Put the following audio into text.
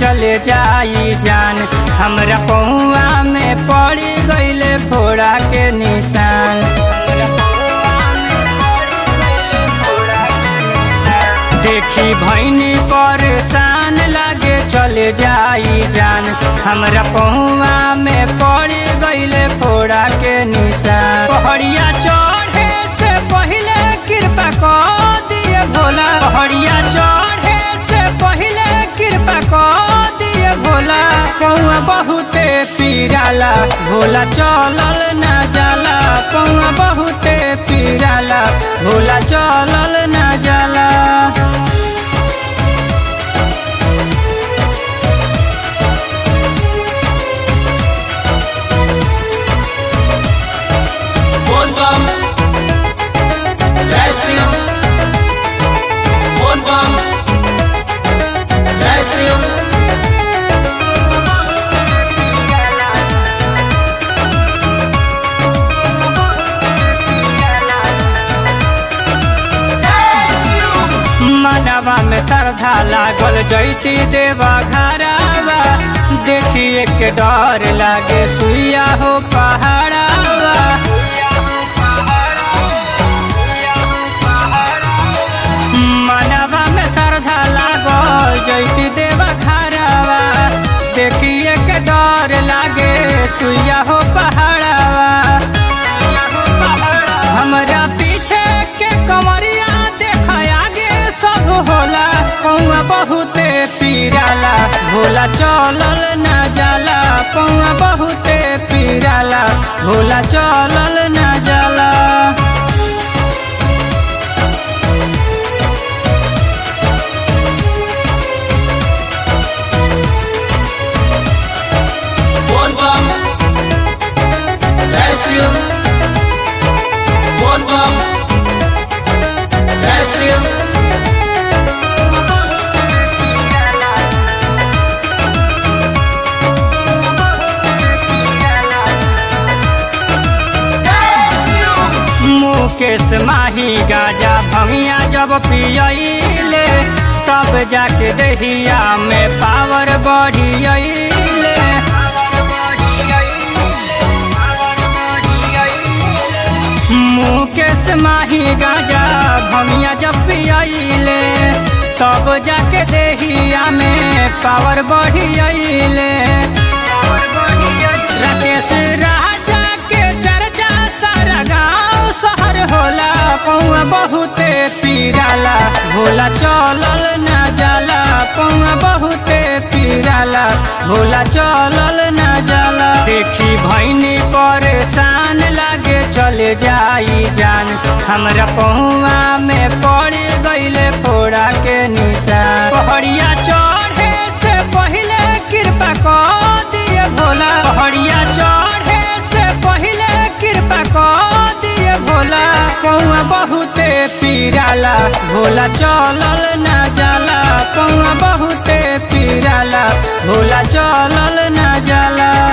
चले जाई जान। हमरा पहुआ में पड़ी गईले फोड़ा के निशान। देखी भैनी परेशान लागे चले जाई जान। हमरा पहुआ में पड़ी गईले फोड़ा के निशान। पहड़िया चढ़े से पहले कृपा कर दिए भोला। पहड़िया चढ़े से पहले कृपा कर दिए भोला। पहुआ बहुते पीराला भोला चलल न जाला। पहुआ बहुते पीराला भोला चलल न जाला। मनवा में श्रद्धा लागल जैती देवा घरावा। देखिए के डर लागे सुइया हो पहाड़ावा। मनवा में श्रद्धा लागल जैती देवा घरावा। देखिए के डर लागे सुइया हो पहाड़ावा। हमरा पीछे के कमरिया देखा आगे सब होला। पौआ बहुते पीराला भोला चलल न जाला। पौआ बहुते पीराला भोला चलल न जाला। मुकेश माही गाजा भंगिया जब पियले तब जाके दहिया में पावर बढ़ियले। मुकेश माही गाजा भंगिया जब पियले तब जाके दहिया में पावर बढ़ियले। राकेश राजा के चर्चा सारा गाँव शहर होला। पौआ बहुते पीराला भोला चलल न जाला। पौआ बहुते पीराला भोला चलल न जाला। देखी भैनी परेशान लागे चले जाई जान। हमरा पहुआ में पड़ी गईले फोड़ा के निशान। पहड़िया चढ़े से पहले कृपा कर दिए भोला। पहड़िया चढ़े से पहले कृपा कर दिए भोला। पौआ बहुते पीराला भोला चलल न जाला। पौआ बहुते पीराला भोला चलल न जाला।